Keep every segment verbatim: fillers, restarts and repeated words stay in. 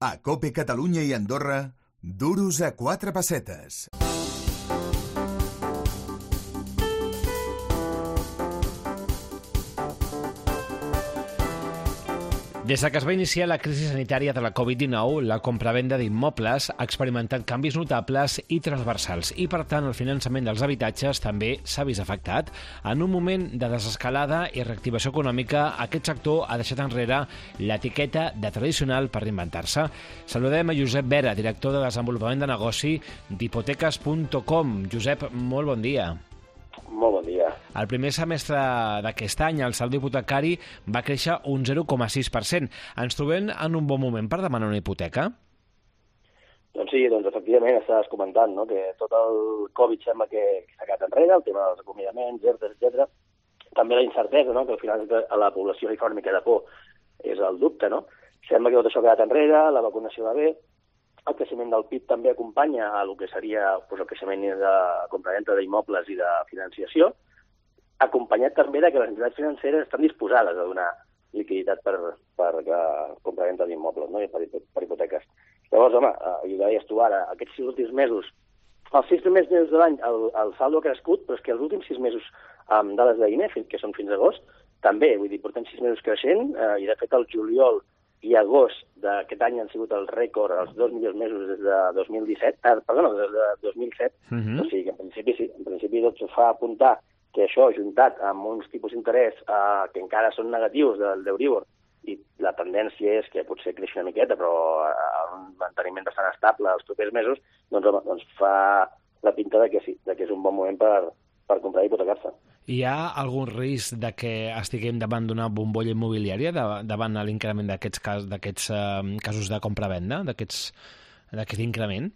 A COPE Catalunya i Andorra, duros a quatre pessetes. Des que es va iniciar la crisi sanitària de la covid dinou, la compravenda d'immobles ha experimentat canvis notables i transversals i, per tant, el finançament dels habitatges també s'ha vist afectat. En un moment de desescalada i reactivació econòmica, aquest sector ha deixat enrere l'etiqueta de tradicional per reinventar-se. Saludem a Josep Vera, director de desenvolupament de negoci d'hipoteques punt com. Josep, molt bon dia. Molt bon dia. El primer semestre d'aquest any el saldo hipotecari va créixer un zero coma sis per cent. Ens trobem en un bon moment per demanar una hipoteca? Doncs sí, doncs efectivament estàs comentant, no?, que tot el Covid sembla que s'ha quedat enrere, el tema dels acomiadaments, ERTEs, etcètera. També la incertesa, no?, que al final a la població li fa una mica de por, és el dubte, no? Sembla que tot això ha quedat enrere, la vacunació va bé, el creixement del P I B també acompanya a el que seria doncs, el creixement de compravenda d'immobles i de financiació, acompanyat també de que les entitats financeres estan disposades a donar liquiditat per, per uh, compravenda d'immobles, no?, i per, per hipoteques. Llavors, home, uh, i ho deies tu ara, aquests sis últims mesos, els sis primers mesos de l'any el, el saldo ha crescut, però és que els últims sis mesos amb dades d'I N E, que són fins a agost, també, vull dir, portem sis mesos creixent, uh, i de fet el juliol i agost d'aquest any han sigut el rècord, els dos millors mesos des de dos mil disset, eh, perdona, des de dos mil set, uh-huh. O sigui que en principi sí, en principi tot s'ho fa apuntar que això, juntat amb uns tipus d'interès eh, que encara són negatius del d'Euribor, i la tendència és que potser creixi una miqueta, però eh, un manteniment bastant estable els propers mesos, doncs, home, doncs fa la pinta de que sí, de que és un bon moment per, per comprar i hipotecar-se. Hi ha algun risc de que estiguem davant d'una bombolla immobiliària, davant l'increment d'aquests cas, d'aquests uh, casos de compra-venda, d'aquest increment?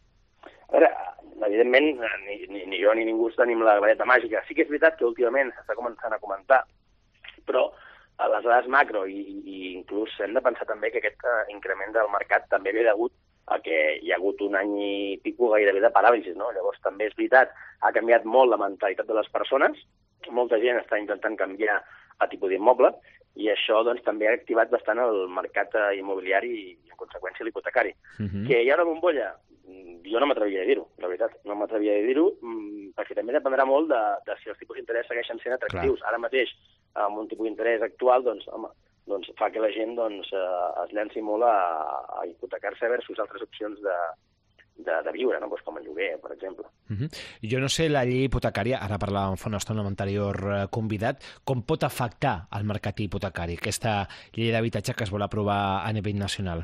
A veure, evidentment, ni, ni, ni jo ni ningú tenim la vareta màgica. Sí que és veritat que últimament s'està començant a comentar, però a les dades macro i, i inclús hem de pensar també que aquest uh, increment del mercat també ve degut a que hi ha hagut un any i pico gairebé de paràlisis, no? Llavors també és veritat, ha canviat molt la mentalitat de les persones, molta gent està intentant canviar a tipus d'immoble i això doncs, també ha activat bastant el mercat immobiliari i, en conseqüència, l'hipotecari. Uh-huh. Que hi ha una bombolla? Jo no m'atrevia a dir-ho, la veritat. No m'atrevia a dir-ho perquè també dependrà molt de, de si els tipus d'interès segueixen sent atractius. Clar. Ara mateix, amb un tipus d'interès actual, doncs, home, doncs fa que la gent doncs, eh, es llenci molt a, a hipotecar-se versus altres opcions de, de, de viure, no? Pues com el lloguer, per exemple. Uh-huh. Jo no sé, la llei hipotecària, ara parlàvem fa una estona amb l'anterior convidat, com pot afectar el mercat hipotecari, aquesta llei d'habitatge que es vol aprovar a nivell nacional?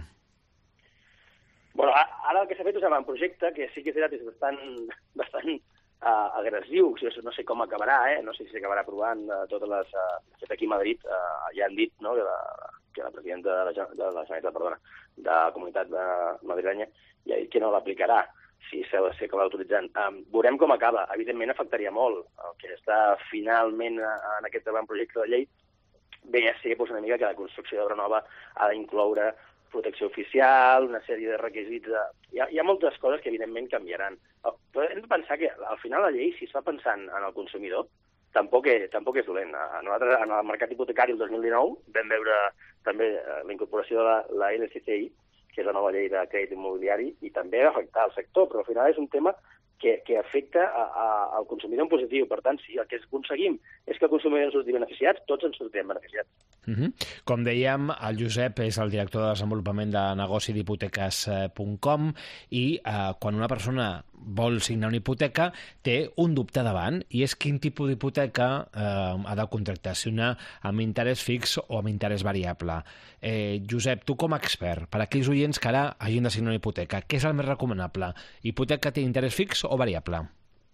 Bueno, ara el que s'ha fet és un projecte que sí que és veritat, és bastant, bastant uh, agressiu, no sé com acabarà, eh? No sé si s'acabarà aprovant uh, totes les... Uh, de fet, aquí a Madrid uh, ja han dit, no?, que la, que la presidenta de la, de la Generalitat, perdona, de la comunitat de madrilenya ja ha dit que no l'aplicarà si s'acaba autoritzant. Um, veurem com acaba. Evidentment afectaria molt. El que està finalment en aquest avantprojecte de llei ve a ser doncs, una mica que la construcció d'obra nova ha d'incloure protecció oficial, una sèrie de requisits... De... Hi, ha, hi ha moltes coses que evidentment canviaran. Però hem de pensar que al final la llei, si es fa pensant en el consumidor, tampoc és, tampoc és dolent. A nosaltres, en el mercat hipotecari el dos mil dinou, vam veure també la incorporació de la, la L C C I, que és la nova llei de crèdit immobiliari, i també va afectar el sector, però al final és un tema que, que afecta a, a, al consumidor en positiu. Per tant, si el que aconseguim és que el consumidor ens surti beneficiats, tots ens sortirem beneficiats. Uh-huh. Com dèiem, el Josep és el director de desenvolupament de negoci d'hipoteques punt com i eh, quan una persona vol signar una hipoteca té un dubte davant i és quin tipus d'hipoteca eh, ha de contractar, si una amb interès fix o amb interès variable. Eh, Josep, tu com a expert, per a aquells oients que ara hagin de signar una hipoteca, què és el més recomanable? Hipoteca que té interès fix o variable?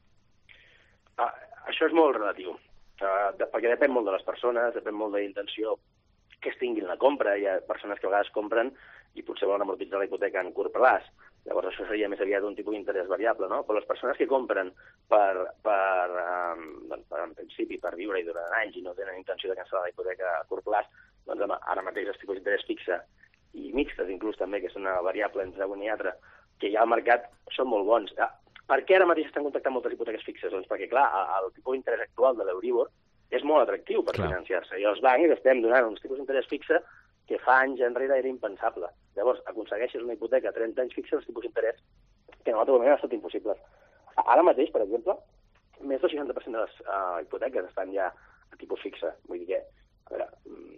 Ah, això és molt relatiu. Uh, de, perquè depèn molt de les persones, depèn molt de la intenció que es tinguin la compra. Hi ha persones que a vegades compren i potser volen amortitzar la hipoteca en curt plaç. Llavors això seria més aviat un tipus d'interès variable, no? Però les persones que compren per, per, um, doncs, per, en principi, per viure i durant anys i no tenen intenció de cancel·lar la hipoteca a curt plaç, doncs home, ara mateix els tipus d'interès fixe i mixtes inclús també, que és una variable entre un i altre, que hi ha al mercat, són molt bons. Ah, per què ara mateix estan contactant moltes hipoteques fixes? Doncs perquè, clar, el tipus d'interès actual de l'Euribor és molt atractiu per financiar-se. I els bancs estem donant uns tipus d'interès fixe que fa anys enrere era impensable. Llavors, aconsegueixes una hipoteca a trenta anys fixes, els tipus d'interès, que en un altre moment ha estat impossibles. Ara mateix, per exemple, més del seixanta per cent de les uh, hipoteques estan ja a tipus fixe. Vull dir que, a veure,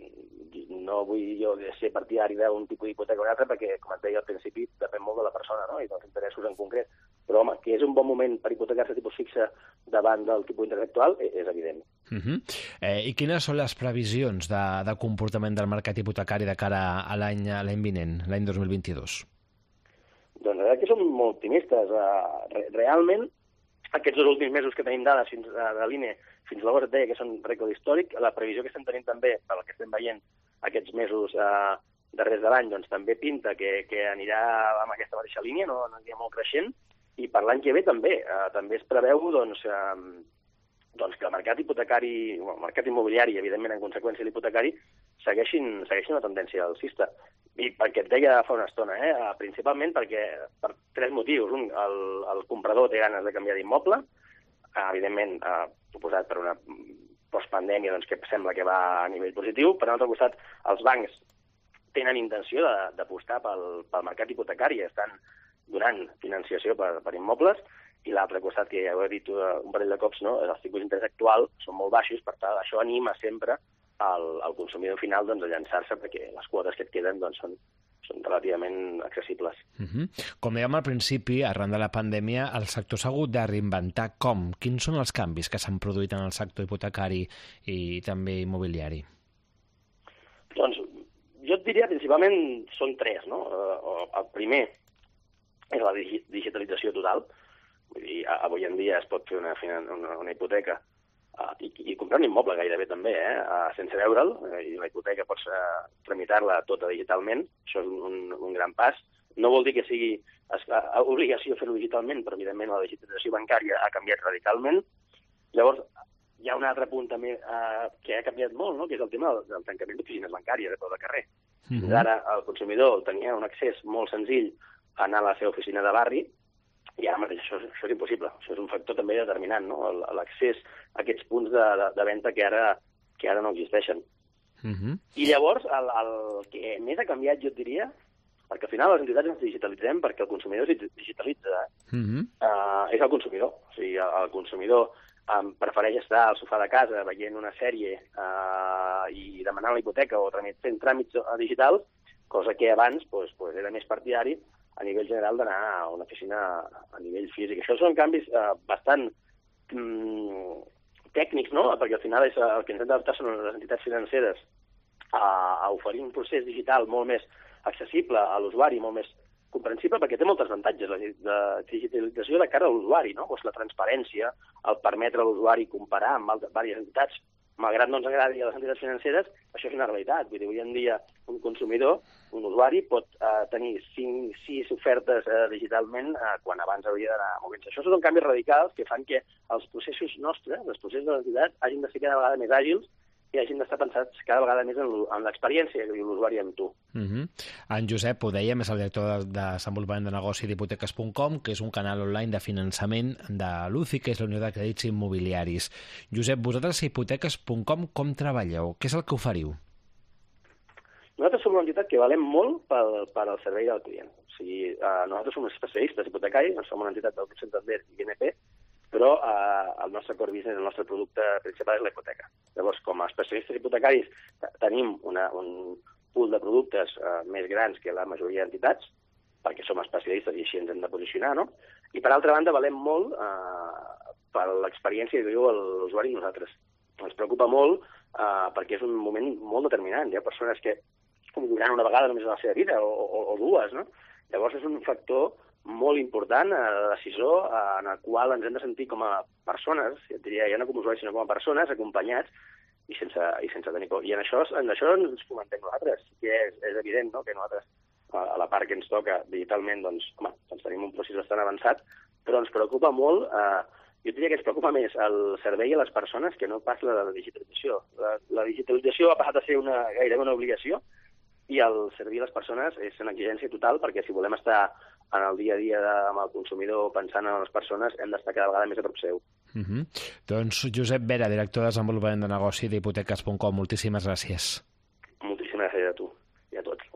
no vull jo ser partidari d'un tipus d'hipoteca o un altre, perquè, com et deia al principi, depèn molt de la persona, no?, i dels interessos en concret. Però, home, que és un bon moment per hipotecar-se a tipus fixe davant del tipus d'interès actual, és evident. Uh -huh. eh, I quines són les previsions de, de comportament del mercat hipotecari de cara a l'any l'any vinent, l'any dos mil vint-i-dos? Doncs la veritat que som molt optimistes. Uh, realment, aquests dos últims mesos que tenim dades fins uh, de l'I N E fins a l'agost et deia que són rècord històric. La previsió que estem tenint també, per el que estem veient aquests mesos uh, darrers de l'any, doncs també pinta que, que anirà en aquesta mateixa línia, no, no anirà molt creixent, i per l'any que ve també. Uh, també es preveu doncs, uh, doncs que el mercat hipotecari, el mercat immobiliari, evidentment en conseqüència l'hipotecari, segueixin, segueixin una tendència alcista. I perquè et deia fa una estona, eh? Principalment perquè per tres motius. Un, el, el comprador té ganes de canviar d'immoble, evidentment, eh, suposat per una postpandèmia doncs, que sembla que va a nivell positiu. Per l'altre costat, els bancs tenen intenció d'apostar pel, pel mercat hipotecari, estan donant financiació per, per immobles, i l'altre costat, que ja ho he dit un parell de cops, no? Els tipus d'interès actual són molt baixos, per tant, això anima sempre al, al consumidor final doncs, a llançar-se, perquè les quotes que et queden doncs, són, són relativament accessibles. Uh -huh. Com dèiem al principi, arran de la pandèmia, el sector s'ha hagut de reinventar. Com? Quins són els canvis que s'han produït en el sector hipotecari i també immobiliari? Doncs jo et diria principalment són tres, no? El primer és la digitalització total. Vull dir, avui en dia es pot fer una, una, una hipoteca uh, i, i comprar un immoble gairebé també, eh? uh, sense veure'l, uh, i la hipoteca pots uh, tramitar-la tota digitalment. Això és un, un gran pas. No vol dir que sigui uh, obligació fer-ho digitalment, però evidentment la digitalització bancària ha canviat radicalment. Llavors, hi ha un altre punt també uh, que ha canviat molt, no? Que és el tema del, del tancament d'oficines bancàries a tot el carrer. Mm-hmm. Ara el consumidor tenia un accés molt senzill a anar a la seva oficina de barri, i ara mateix això, això és impossible. Això és un factor també determinant, no? L'accés a aquests punts de, de, de venda que ara, que ara no existeixen. Uh-huh. I llavors, el, el que més ha canviat, jo et diria, perquè al final les entitats ens digitalitzem perquè el consumidor es digitalitza. Uh-huh. uh, és el consumidor. O sigui, el, el consumidor um, prefereix estar al sofà de casa veient una sèrie uh, i demanant la hipoteca o fent tràmits digitals, cosa que abans pues, pues, era més partidari a nivell general d'anar a una oficina a nivell físic. Això són canvis eh, bastant mm, tècnics, no? Perquè al final és, el que ens hem d'adaptar són les entitats financeres a, a oferir un procés digital molt més accessible a l'usuari, molt més comprensible, perquè té molts avantatges la, la digitalització de cara a l'usuari, no? Pues la transparència, el permetre a l'usuari comparar amb altres, diverses entitats. Malgrat no ens agradi a les entitats financeres, això és una realitat. Vull dir, avui en dia un consumidor, un usuari, pot uh, tenir cinc, sis ofertes uh, digitalment uh, quan abans hauria d'anar movent-se. Això són canvis radicals que fan que els processos nostres, els processos de l'entitat, hagin de ser cada vegada més àgils i hagin d'estar pensats cada vegada més en, en l'experiència que viu l'usuari amb tu. Uh -huh. En Josep, ho dèiem, és el director de, de desenvolupament de negoci d'hipoteques punt com, que és un canal online de finançament de l'U C I, que és la Unió de Crèdits Immobiliaris. Josep, vosaltres a hipoteques punt com com treballeu? Què és el que oferiu? Nosaltres som una entitat que valem molt pel, per al servei del client. O sigui, uh, nosaltres som especialistes hipotecaris, som una entitat del Grup Santander i B N P, però eh, el nostre core business, el nostre producte principal és la hipoteca. Llavors, com a especialistes hipotecaris, tenim una, un pool de productes eh, més grans que la majoria d'entitats, perquè som especialistes i així ens hem de posicionar, no? I, per altra banda, valem molt eh, per l'experiència que viu l'usuari i nosaltres. Ens preocupa molt eh, perquè és un moment molt determinant. Hi ha persones que viuran una vegada només a la seva vida, o, o, o dues, no? Llavors, és un factor molt important, eh, decisor, eh, en el qual ens hem de sentir com a persones, ja et diria, ja no com usuaris, sinó com a persones, acompanyats i sense, i sense tenir por. I en això, en això ens fomentem nosaltres, que és, és evident, no?, que nosaltres, a la part que ens toca digitalment, doncs, home, doncs tenim un procés bastant avançat, però ens preocupa molt, eh, jo diria que ens preocupa més el servei a les persones que no pas la, la digitalització. La, la digitalització ha passat a ser una, gairebé una obligació, i el servir a les persones és una exigència total, perquè si volem estar en el dia a dia de, amb el consumidor pensant en les persones, hem d'estar cada vegada més a prop seu. Uh -huh. Doncs Josep Vera, director de desenvolupament de negoci d'hipoteques punt com, moltíssimes gràcies. Moltíssimes gràcies a tu. a tots.